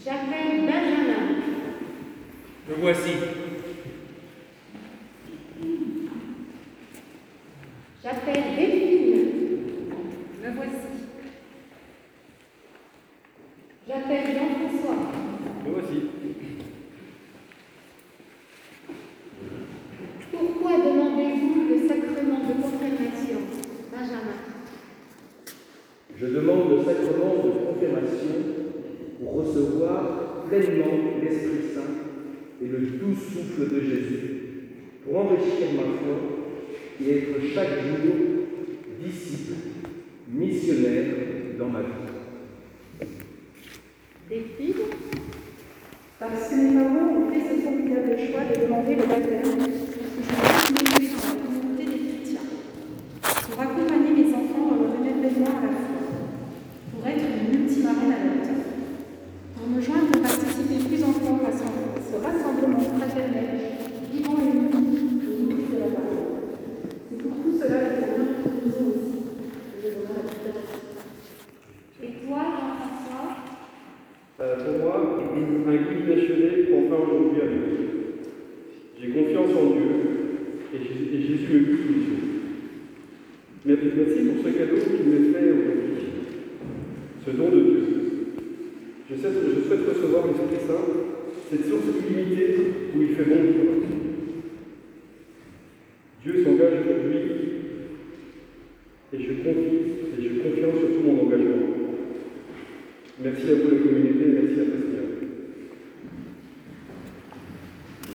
J'appelle Benjamin. Me voici. J'appelle Delphine. Me voici. J'appelle Jean-François. Me voici. Pourquoi demandez-vous le sacrement de confirmation, Benjamin? Je demande le sacrement de confirmation pour recevoir pleinement l'Esprit Saint et le doux souffle de Jésus, pour enrichir ma foi et être chaque jour disciple, missionnaire dans ma vie. Delphine. Parce que mes parents ont fait ce formidable choix de demander le baptême, je me suis dans la communauté des chrétiens, pour accompagner mes enfants dans leur émerveillement à la foi, pour être une multimarraine à leur temps, pour me joindre et participer plus encore à ce rassemblement fraternel, vivant et uni, au milieu de la parole. C'est pour tout cela que nous aussi, je donnerai la baptême. Et toi, Jean-François? Pour moi, un guide d'achevé prend fin aujourd'hui à nous. J'ai confiance en Dieu et Jésus me guide tous les jours. Merci pour ce cadeau qu'il m'est fait aujourd'hui, ce don de Dieu. Je souhaite recevoir l'Esprit Saint, cette source illimitée où il fait bon vivre. Dieu s'engage aujourd'hui et je confie sur tout mon engagement. Merci à vous la communauté, merci à Pascal.